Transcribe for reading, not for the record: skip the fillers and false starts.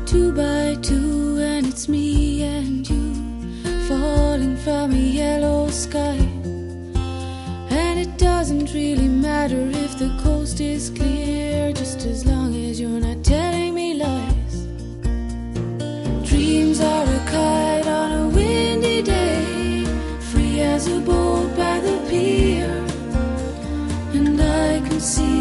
Two by two, and it's me and you falling from a yellow sky. And it doesn't really matter if the coast is clear, just as long as you're not telling me lies. Dreams are a kite on a windy day, free as a boat by the pier, and I can see